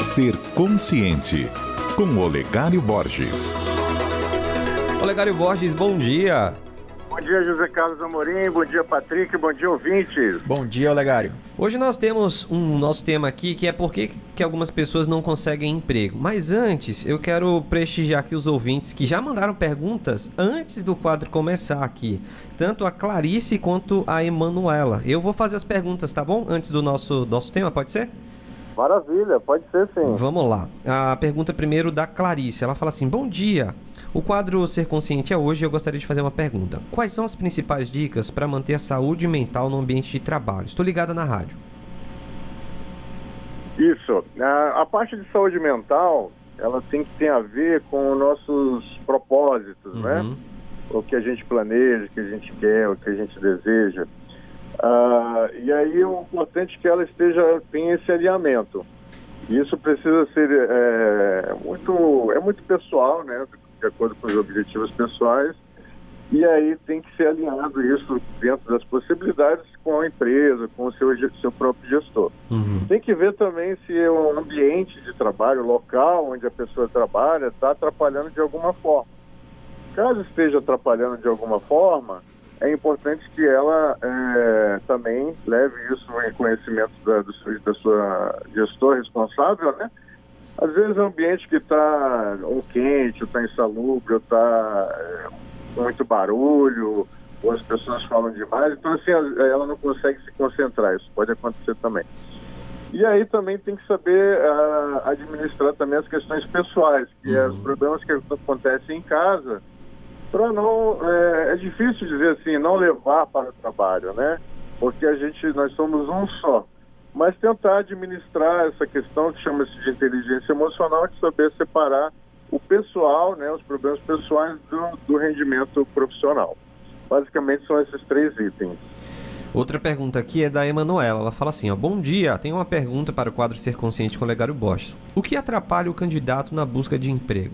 Ser Consciente, com Olegário Borges. Olegário Borges, bom dia. Bom dia, José Carlos Amorim, bom dia, Patrick, bom dia, ouvintes. Bom dia, Olegário. Hoje nós temos nosso tema aqui, que é por que algumas pessoas não conseguem emprego. Mas antes, eu quero prestigiar aqui os ouvintes que já mandaram perguntas antes do quadro começar aqui. Tanto a Clarice quanto a Emanuela. Eu vou fazer as perguntas, tá bom? Antes do nosso tema, pode ser? Maravilha, pode ser sim. Vamos lá. A pergunta primeiro da Clarice. Ela fala assim: bom dia. O quadro Ser Consciente é hoje e eu gostaria de fazer uma pergunta. Quais são as principais dicas para manter a saúde mental no ambiente de trabalho? Estou ligada na rádio. Isso. A parte de saúde mental, ela tem que ter a ver com os nossos propósitos, né? O que a gente planeja, o que a gente quer, o que a gente deseja. E aí o importante é que ela tenha esse alinhamento. Isso precisa ser muito pessoal, né? De acordo com os objetivos pessoais, e aí tem que ser alinhado isso dentro das possibilidades com a empresa, com o seu próprio gestor. Tem que ver também se o ambiente de trabalho, o local onde a pessoa trabalha, está atrapalhando de alguma forma. Caso esteja atrapalhando de alguma forma, é importante que ela também leve isso em conhecimento da sua gestor responsável, né? Às vezes é um ambiente que está ou quente, ou está insalubre, ou está com muito barulho, ou as pessoas falam demais, então assim, ela não consegue se concentrar, isso pode acontecer também. E aí também tem que saber administrar também as questões pessoais, que é os problemas que acontecem em casa, para não, é difícil dizer assim, não levar para o trabalho, né? Porque nós somos um só. Mas tentar administrar essa questão que chama-se de inteligência emocional, de saber separar o pessoal, né, os problemas pessoais do rendimento profissional. Basicamente são esses 3 itens. Outra pergunta aqui é da Emanuela. Ela fala assim, bom dia, tenho uma pergunta para o quadro Ser Consciente com o Olegário Borges. O que atrapalha o candidato na busca de emprego?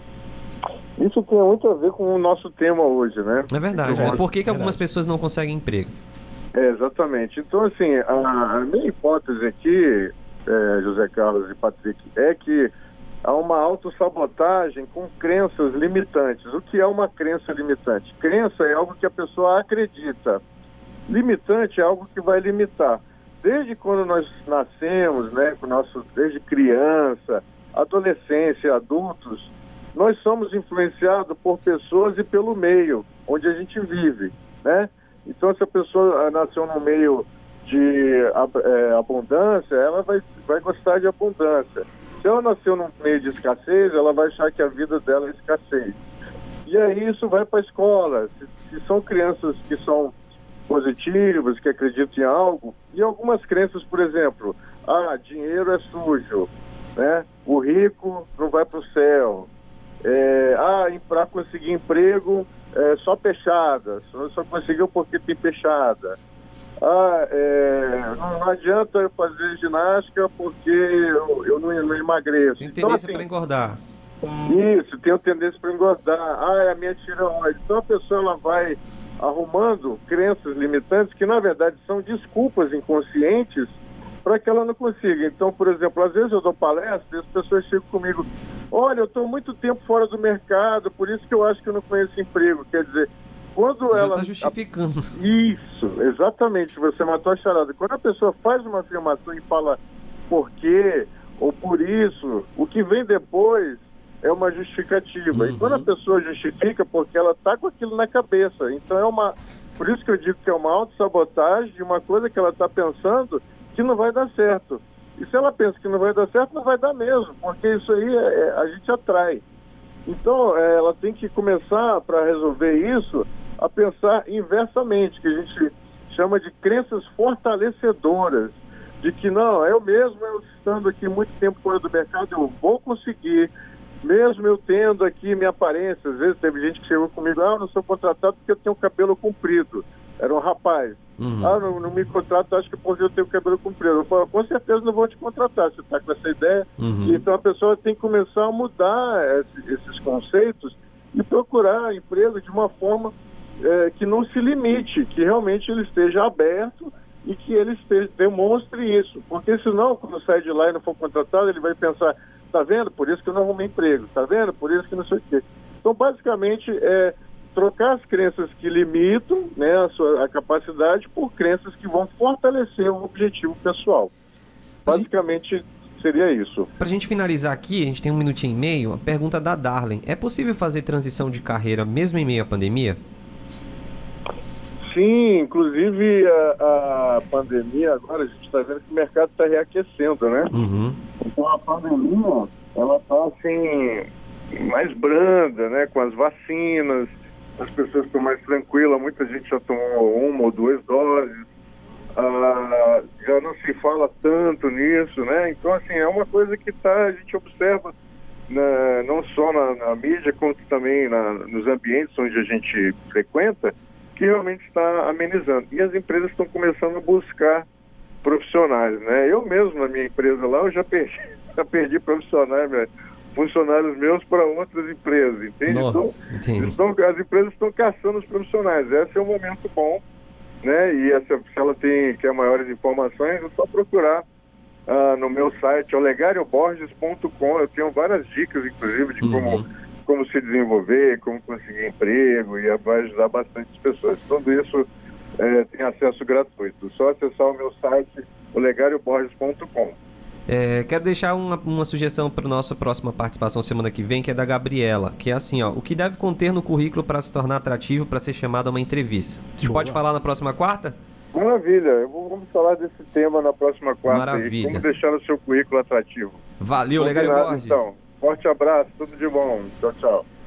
Isso tem muito a ver com o nosso tema hoje, né? É verdade, né? Por que algumas pessoas não conseguem emprego? Exatamente. Então, assim, a minha hipótese aqui, José Carlos e Patrick, é que há uma autossabotagem com crenças limitantes. O que é uma crença limitante? Crença é algo que a pessoa acredita. Limitante é algo que vai limitar. Desde quando nós nascemos, né, desde criança, adolescência, adultos, nós somos influenciados por pessoas e pelo meio onde a gente vive, né? Então, se a pessoa nasceu num meio de abundância, ela vai gostar de abundância. Se ela nasceu num meio de escassez, ela vai achar que a vida dela é escassez. E aí isso vai para a escola. Se são crianças que são positivas, que acreditam em algo, e algumas crenças, por exemplo, dinheiro é sujo, né? O rico não vai para o céu. Para conseguir emprego, só peixada, só conseguiu porque tem peixada. Não adianta eu fazer ginástica porque eu não emagreço. Tem tendência para engordar. Isso, tem tendência para engordar. É a minha tireoide. Então a pessoa ela vai arrumando crenças limitantes que na verdade são desculpas inconscientes para que ela não consiga. Então, por exemplo, às vezes eu dou palestra e as pessoas chegam comigo: olha, eu estou muito tempo fora do mercado, por isso que eu acho que eu não conheço emprego. Quer dizer, quando já ela... está justificando. Isso, exatamente, você matou a charada. Quando a pessoa faz uma afirmação e fala por quê ou por isso, o que vem depois é uma justificativa. E quando a pessoa justifica, porque ela está com aquilo na cabeça. Então por isso que eu digo que é uma autossabotagem de uma coisa que ela está pensando que não vai dar certo. E se ela pensa que não vai dar certo, não vai dar mesmo, porque isso aí a gente atrai. Então, ela tem que começar, para resolver isso, a pensar inversamente, que a gente chama de crenças fortalecedoras, de que não, eu estando aqui muito tempo fora do mercado, eu vou conseguir, mesmo eu tendo aqui minha aparência. Às vezes teve gente que chegou comigo: eu não sou contratado porque eu tenho cabelo comprido. Era um rapaz. Não me contrato, acho que porque eu tenho cabelo comprido. Eu falo: com certeza não vou te contratar, você está com essa ideia. Então a pessoa tem que começar a mudar esses conceitos e procurar emprego de uma forma que não se limite, que realmente ele esteja aberto e que ele demonstre isso, porque senão, quando sai de lá e não for contratado, ele vai pensar, tá vendo? Por isso que eu não arrumei emprego, tá vendo? Por isso que não sei o quê. Então, basicamente, trocar as crenças que limitam, né, a capacidade por crenças que vão fortalecer o objetivo pessoal. Basicamente, seria isso. Para a gente finalizar aqui, a gente tem 1 minutinho e meio, a pergunta da Darlen. É possível fazer transição de carreira mesmo em meio à pandemia? Sim, inclusive a pandemia, agora a gente está vendo que o mercado está reaquecendo, né? Uhum. Então a pandemia, ela está assim, mais branda, né? Com as vacinas, as pessoas estão mais tranquilas, muita gente já tomou 1 ou 2 doses, já não se fala tanto nisso, né? Então assim, é uma coisa que a gente observa não só na mídia, como também nos ambientes onde a gente frequenta, que realmente está amenizando. E as empresas estão começando a buscar profissionais, né? Eu mesmo, na minha empresa lá, eu já perdi profissionais, funcionários meus para outras empresas, entende? Nossa, então, as empresas estão caçando os profissionais. Esse é um momento bom, né? E se ela quer maiores informações, é só procurar no meu site, olegarioborges.com. Eu tenho várias dicas, inclusive, de como se desenvolver, como conseguir emprego, e vai ajudar bastante as pessoas. Tudo isso tem acesso gratuito. Só acessar o meu site, olegarioborges.com. Quero deixar uma sugestão para a nossa próxima participação semana que vem, que é da Gabriela, que é assim, o que deve conter no currículo para se tornar atrativo para ser chamado a uma entrevista? Você pode falar na próxima quarta? Maravilha, vamos falar desse tema na próxima quarta. Maravilha. Como deixar o seu currículo atrativo. Valeu, Olegário Borges. Então, forte abraço, tudo de bom. Tchau, tchau.